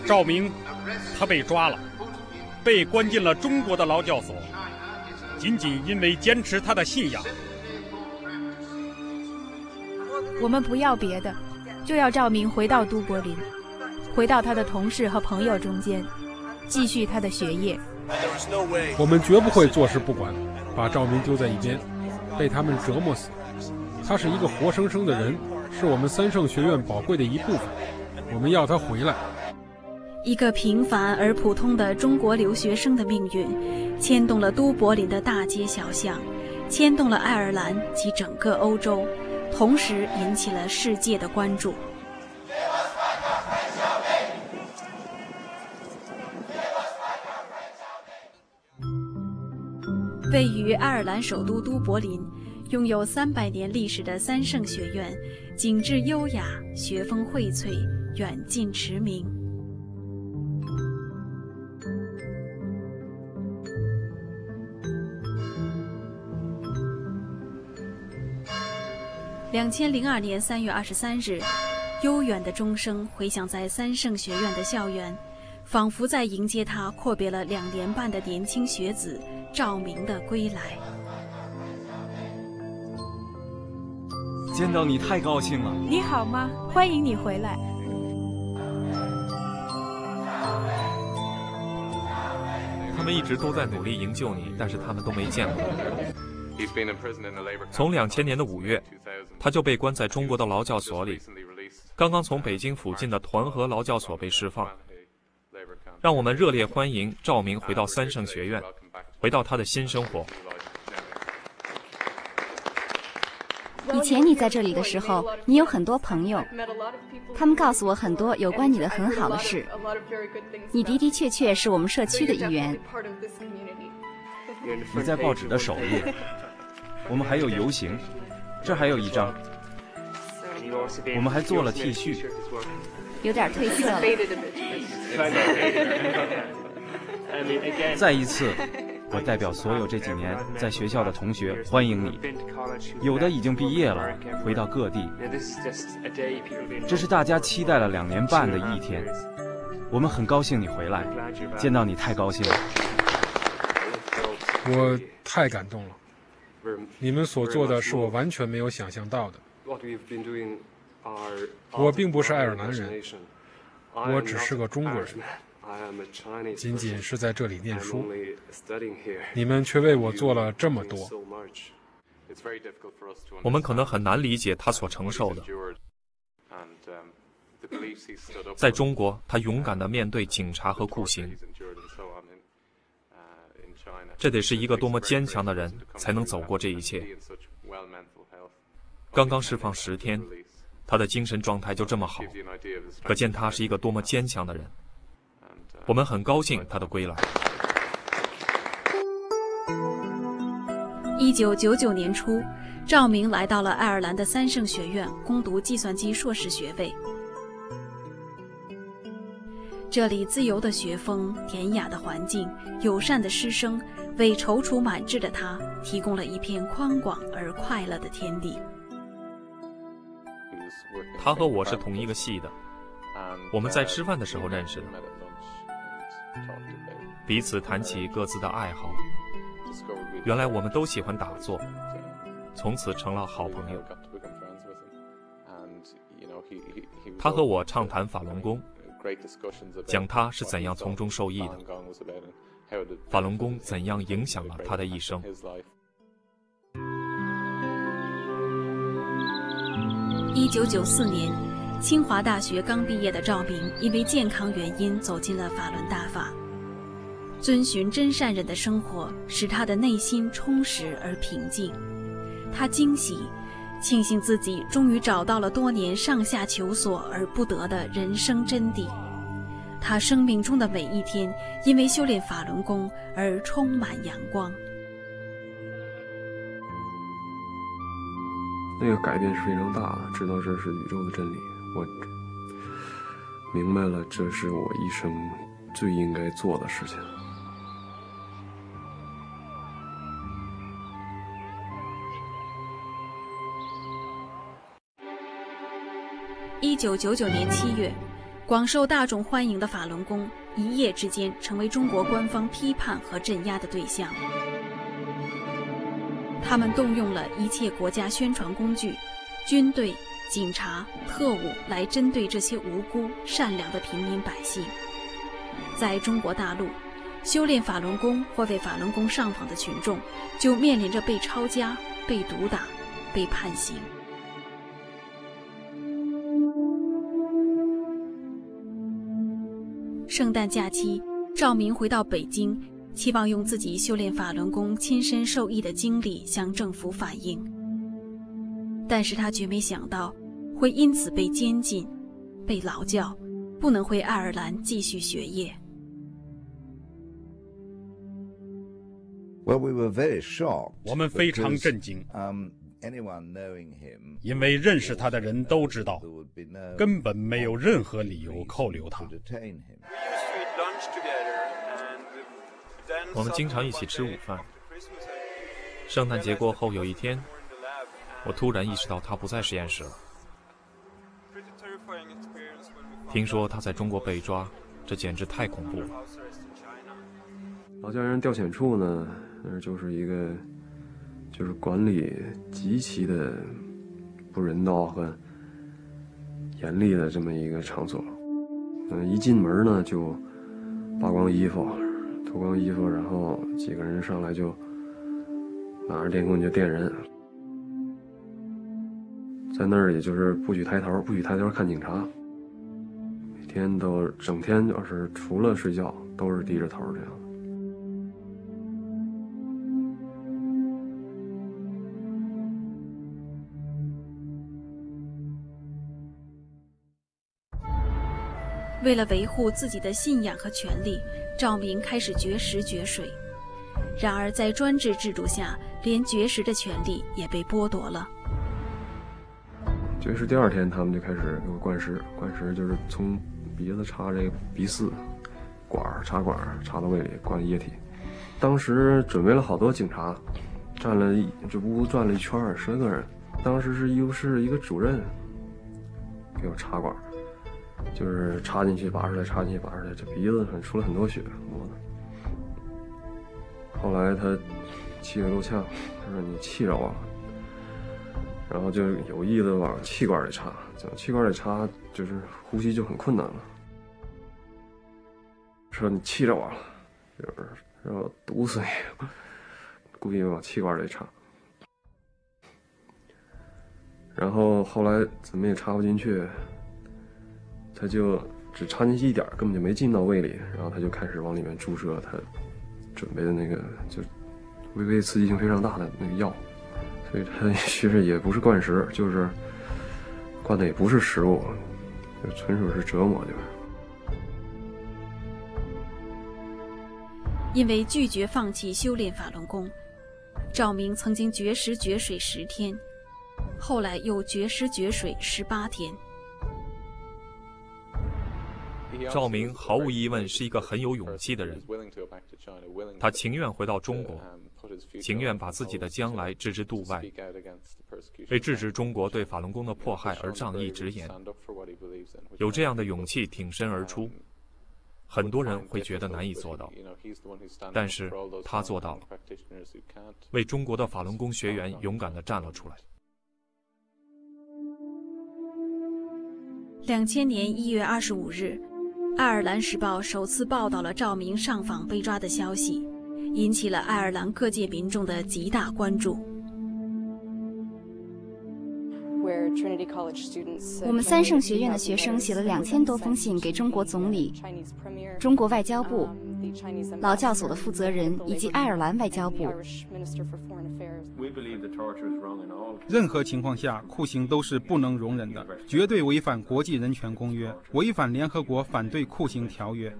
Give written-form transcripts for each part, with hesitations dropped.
赵明，他被抓了，被关进了中国的劳教所，仅仅因为坚持他的信仰。 我们不要别的，就要赵明回到都柏林，回到他的同事和朋友中间，继续他的学业。 我们绝不会坐视不管，把赵明丢在一边，被他们折磨死。他是一个活生生的人，是我们三圣学院宝贵的一部分。我们要他回来。 一个平凡而普通的中国留学生的命运，牵动了都柏林的大街小巷，牵动了爱尔兰及整个欧洲，同时引起了世界的关注。位于爱尔兰首都都柏林，拥有300年历史的三圣学院，景致优雅，学风荟萃，远近驰名。2002年3月23日，悠远的钟声回响在三圣学院的校园，仿佛在迎接他阔别了2年半的年轻学子赵明的归来。 见到你太高兴了。 你好吗？欢迎你回来。 他们一直都在努力营救你，但是他们都没见过你。从2000年的5月，他就被关在中国的劳教所里，刚刚从北京附近的团河劳教所被释放。让我们热烈欢迎赵明回到三圣学院，回到他的新生活。 以前你在这里的时候，你有很多朋友，他们告诉我很多有关你的很好的事。你的的确确是我们社区的一员。 你在报纸的首页，我们还有游行，这还有一张，我们还做了 T 恤， 有点褪色了。 再一次，我代表所有这几年在学校的同学欢迎你，有的已经毕业了，回到各地。这是大家期待了2年半的一天，我们很高兴你回来，见到你太高兴了。 我太感动了，你们所做的是我完全没有想象到的。我并不是爱尔兰人，我只是个中国人，仅仅是在这里念书。你们却为我做了这么多。 我们可能很难理解他所承受的。在中国，他勇敢地面对警察和酷刑。这得是一个多么坚强的人才能走过这一切。刚刚释放10天，他的精神状态就这么好，可见他是一个多么坚强的人。我们很高兴他的归来。 1999年初，赵明来到了爱尔兰的三圣学院攻读计算机硕士学位。这里自由的学风、典雅的环境、友善的师生，为踌躇满志的他提供了一片宽广而快乐的天地。 他和我是同一个系的，我们在吃饭的时候认识的，彼此谈起各自的爱好。原来我们都喜欢打坐，从此成了好朋友。他和我畅谈法轮功，讲他是怎样从中受益的，法轮功怎样影响了他的一生。 1994年，清华大学刚毕业的赵明因为健康原因走进了法轮大法。遵循真善忍的生活使他的内心充实而平静。他惊喜，庆幸自己终于找到了多年上下求索而不得的人生真谛。他生命中的每一天因为修炼法轮功而充满阳光。 那个改变是非常大的，知道这是宇宙的真理，我明白了，这是我一生最应该做的事情。 1999年7月， 广受大众欢迎的法轮功一夜之间成为中国官方批判和镇压的对象。他们动用了一切国家宣传工具，军队、警察、特务来针对这些无辜善良的平民百姓。在中国大陆，修炼法轮功或为法轮功上访的群众就面临着被抄家、被毒打、被判刑。圣诞假期，赵明回到北京，期望用自己修炼法轮功亲身受益的经历向政府反映，但是他绝没想到会因此被监禁、被劳教，不能回爱尔兰继续学业。 我们非常震惊，因为认识他的人都知道，根本没有任何理由扣留他。 我们经常一起吃午饭。圣诞节过后有一天，我突然意识到他不在实验室了。听说他在中国被抓，这简直太恐怖了。 劳教人调遣处呢，就是管理极其的不人道和严厉的这么一个场所。一进门呢就扒光衣服，脱光衣服，然后几个人上来就拿着电棍就电人，在那儿也就是不许抬头看警察，每天都整天就是除了睡觉都是低着头这样。 为了维护自己的信仰和权利，赵明开始绝食绝水。然而在专制制度下，连绝食的权利也被剥夺了。 绝食第2天，他们就开始给我灌食，就是从鼻子插这个鼻饲插管插到胃里灌液体。当时准备了好多警察，这屋转了一圈，10个人。当时是一个主任给我插管。就是插进去拔出来，插进去拔出来，这鼻子上出了很多血磨的。后来他气得够呛，他说：“你气着我了。”然后就有意的往气管里插，气管里插就是呼吸就很困难了。说：“你气着我了，就是让我毒死你。”故意往气管里插。然后后来怎么也插不进去。他就只插进去一点，根本就没进到胃里，然后他就开始往里面注射他准备的那个就微微刺激性非常大的那个药，所以他其实也不是灌食，就是灌的也不是食物，就纯属是折磨，就是。 因为拒绝放弃修炼法轮功，赵明曾经绝食绝水10天，后来又绝食绝水18天。 赵明毫无疑问是一个很有勇气的人，他情愿回到中国，情愿把自己的将来置之度外，为制止中国对法轮功的迫害而仗义直言。有这样的勇气挺身而出，很多人会觉得难以做到，但是他做到了，为中国的法轮功学员勇敢地站了出来。 2000年1月25日，爱尔兰时报首次报道了赵明上访被抓的消息，引起了爱尔兰各界民众的极大关注。 我们三圣学院的学生写了2000多封信给中国总理、中国外交部、劳教所的负责人以及爱尔兰外交部。 任何情况下，酷刑都是不能容忍的，绝对违反国际人权公约，违反联合国反对酷刑条约。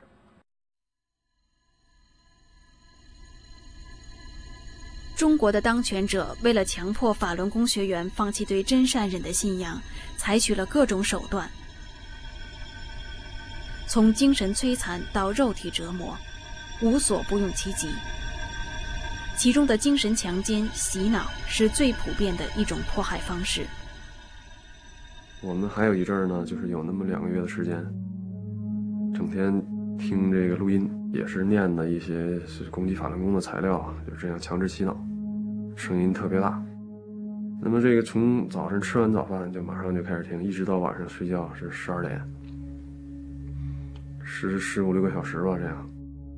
中国的当权者为了强迫法轮功学员放弃对真善忍的信仰，采取了各种手段，从精神摧残到肉体折磨，无所不用其极。其中的精神强奸、洗脑是最普遍的一种迫害方式。 我们还有一阵儿呢，就是有那么2个月的时间， 整天听这个录音，也是念的一些是攻击法轮功的材料，就这样强制洗脑，声音特别大。那么这个从早晨吃完早饭就马上就开始听，一直到晚上睡觉是12点，15、16个小时吧，这样。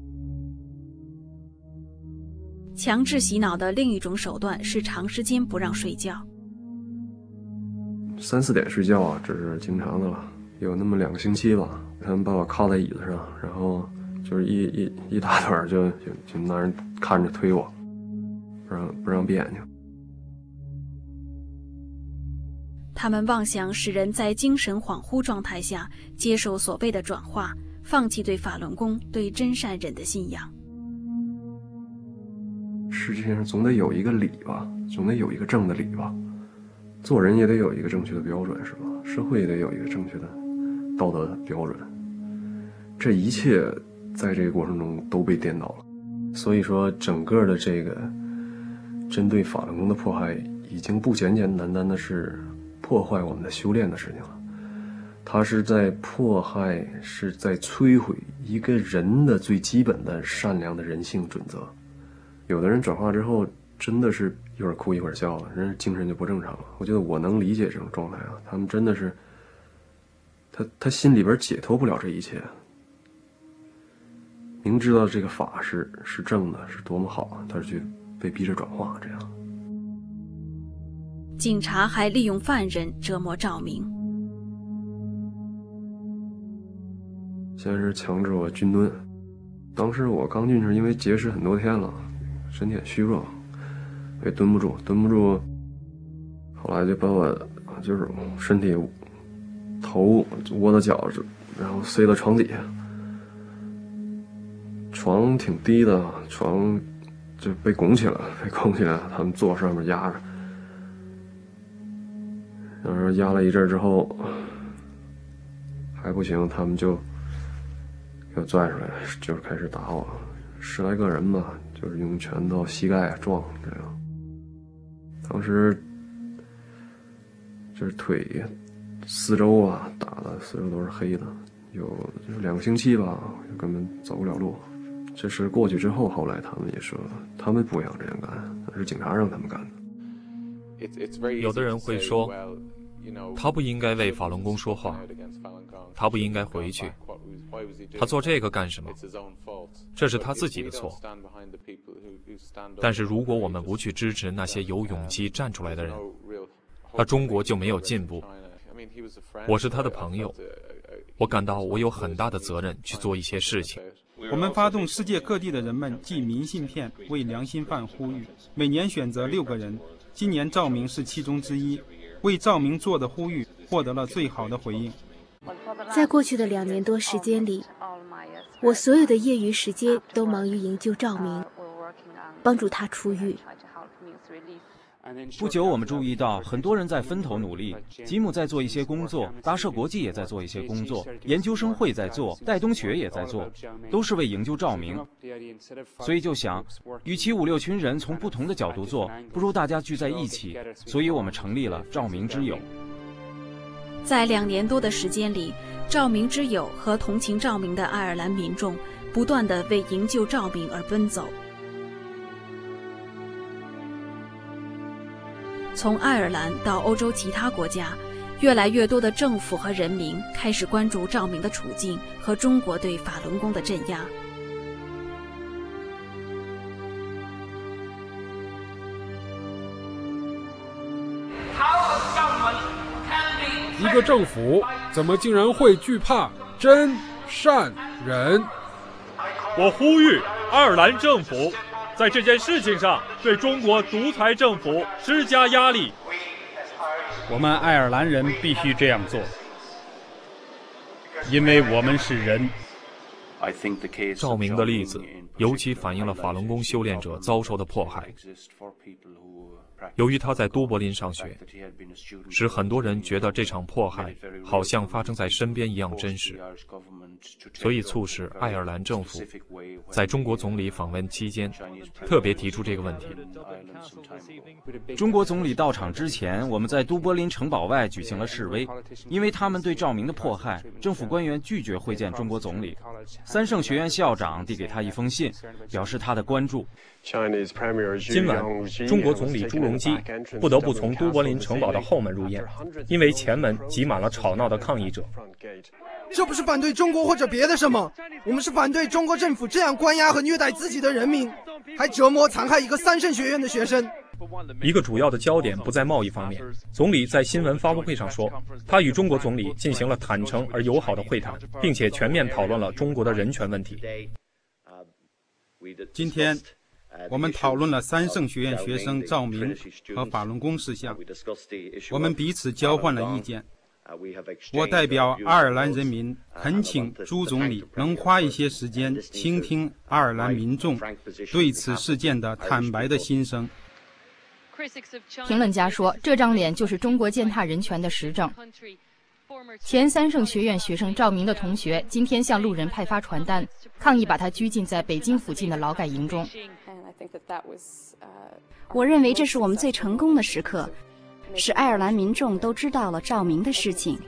强制洗脑的另一种手段是长时间不让睡觉。 3、4点睡觉啊，这是经常的了。有那么2个星期吧，他们把我靠在椅子上，然后就是一大团就那人看着推我，不让闭眼睛。 他们妄想使人在精神恍惚状态下接受所谓的转化，放弃对法轮功、对真善忍的信仰。 世界上总得有一个理吧，总得有一个正的理吧。做人也得有一个正确的标准，是吧？社会也得有一个正确的道德标准。这一切在这个过程中都被颠倒了。所以说，整个的这个针对法轮功的迫害，已经不简简单单的是破坏我们的修炼的事情了。它是在迫害，是在摧毁一个人的最基本的善良的人性准则。有的人转化之后真的是一会儿哭一会儿笑了，人精神就不正常了。我觉得我能理解这种状态啊，他们真的是他心里边解脱不了这一切，明知道这个法是正的，是多么好，他是去被逼着转化这样。 警察还利用犯人折磨赵明。 先是强制我军蹲，当时我刚进去，因为节食很多天了，身体很虚弱，也蹲不住，后来就把我就是身体头窝到脚，然后塞到床底下，床挺低的，床就被拱起来，他们坐上面压着，然后压了一阵之后还不行，他们就给我拽出来，就是开始打我，10来个人吧，就是用拳头膝盖撞这样。当时就是腿四周啊打的四周都是黑的，有2个星期吧，根本走不了路。这事过去之后，后来他们也说他们不想这样干，是警察让他们干的。 有的人会说，他不应该为法轮功说话，他不应该回去，他做这个干什么？这是他自己的错。但是如果我们不去支持那些有勇气站出来的人，那中国就没有进步。我是他的朋友，我感到我有很大的责任去做一些事情。 我们发动世界各地的人们寄明信片，为良心犯呼吁，每年选择6个人，今年赵明是其中之一。为赵明做的呼吁获得了最好的回应。 在过去的2年多时间里，我所有的业余时间都忙于营救赵明，帮助他出狱。 不久，我们注意到很多人在分头努力，吉姆在做一些工作，达社国际也在做一些工作，研究生会在做，戴东学也在做，都是为营救赵明。所以就想，与其5、6群人从不同的角度做，不如大家聚在一起。所以我们成立了赵明之友。 在2年多的时间里，赵明之友和同情赵明的爱尔兰民众不断地为营救赵明而奔走。从爱尔兰到欧洲其他国家，越来越多的政府和人民开始关注赵明的处境和中国对法轮功的镇压。 一个政府怎么竟然会惧怕真善忍？ 我呼吁爱尔兰政府在这件事情上对中国独裁政府施加压力。 我们爱尔兰人必须这样做，因为我们是人。 赵明的例子尤其反映了法轮功修炼者遭受的迫害。由于他在都柏林上学，使很多人觉得这场迫害好像发生在身边一样真实。 所以促使爱尔兰政府在中国总理访问期间特别提出这个问题。 中国总理到场之前，我们在都柏林城堡外举行了示威，因为他们对赵明的迫害，政府官员拒绝会见中国总理。三圣学院校长递给他一封信，表示他的关注。 今晚，中国总理朱镕基不得不从都柏林城堡的后门入宴，因为前门挤满了吵闹的抗议者。 这不是反对中国或者别的什么，我们是反对中国政府这样关押和虐待自己的人民，还折磨残害一个三圣学院的学生。 一个主要的焦点不在贸易方面，总理在新闻发布会上说，他与中国总理进行了坦诚而友好的会谈，并且全面讨论了中国的人权问题。 今天我们讨论了三圣学院学生赵明和法轮功事项，我们彼此交换了意见。我代表爱尔兰人民恳请朱总理能花一些时间倾听爱尔兰民众对此事件的坦白的心声。 评论家说，这张脸就是中国践踏人权的实证。前三圣学院学生赵明的同学今天向路人派发传单，抗议把他拘禁在北京附近的劳改营中。 我认为这是我们最成功的时刻，使爱尔兰民众都知道了赵明的事情。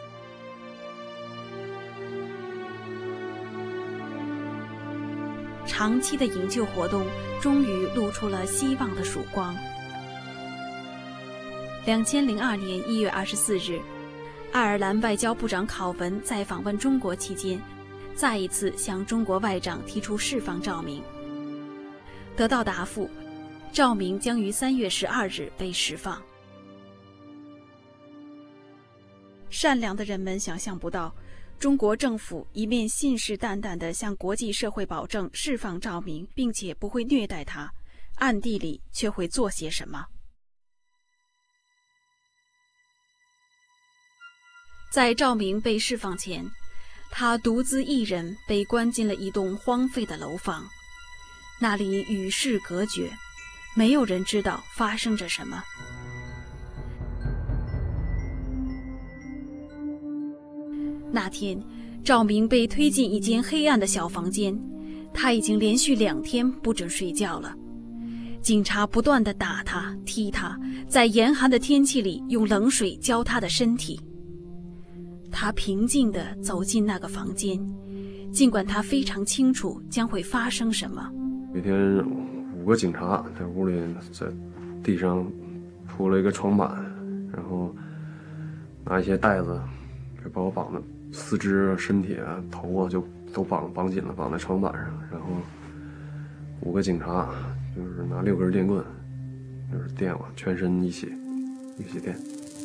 长期的营救活动终于露出了希望的曙光。2002年1月24日，爱尔兰外交部长考文在访问中国期间，再一次向中国外长提出释放赵明。得到答复，赵明将于3月12日被释放。善良的人们想象不到，中国政府一面信誓旦旦地向国际社会保证释放赵明，并且不会虐待他，暗地里却会做些什么。在赵明被释放前，他独自一人被关进了一栋荒废的楼房，那里与世隔绝，没有人知道发生着什么。那天，赵明被推进一间黑暗的小房间，他已经连续2天不准睡觉了。警察不断地打他、踢他，在严寒的天气里用冷水浇他的身体。他平静地走进那个房间，尽管他非常清楚将会发生什么。 每天5个警察在屋里，在地上铺了一个床板，然后拿一些带子就把我绑的四肢、身体啊、头啊就都绑紧了，绑在床板上。然后5个警察就是拿6根电棍，就是电我全身一起电。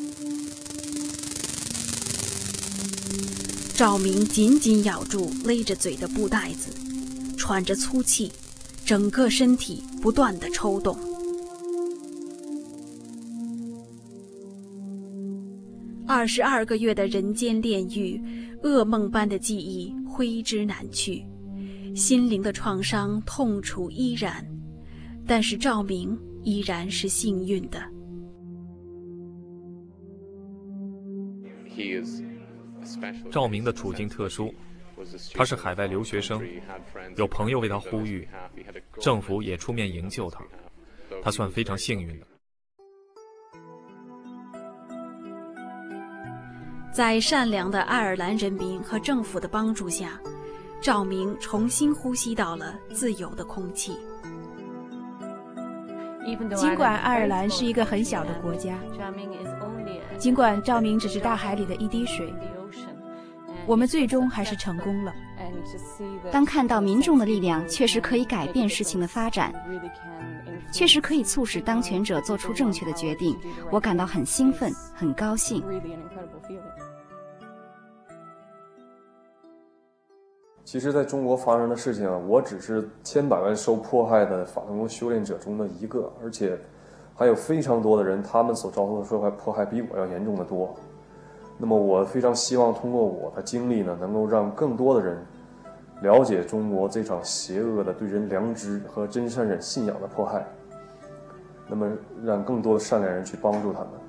赵明紧紧咬住勒着嘴的布带子，喘着粗气，整个身体不断地抽动。22个月的人间炼狱，噩梦般的记忆挥之难去，心灵的创伤痛楚依然，但是赵明依然是幸运的。 赵明的处境特殊，他是海外留学生，有朋友为他呼吁，政府也出面营救他，他算非常幸运的。 在善良的爱尔兰人民和政府的帮助下，赵明重新呼吸到了自由的空气。 尽管爱尔兰是一个很小的国家，尽管赵明只是大海里的一滴水，我们最终还是成功了。 当看到民众的力量确实可以改变事情的发展，确实可以促使当权者做出正确的决定，我感到很兴奋，很高兴。 其实在中国发生的事情啊，我只是千百万受迫害的法轮功修炼者中的一个，而且还有非常多的人，他们所遭受的迫害比我要严重的多。那么我非常希望通过我的经历呢，能够让更多的人了解中国这场邪恶的对人良知和真善忍信仰的迫害，那么让更多的善良人去帮助他们。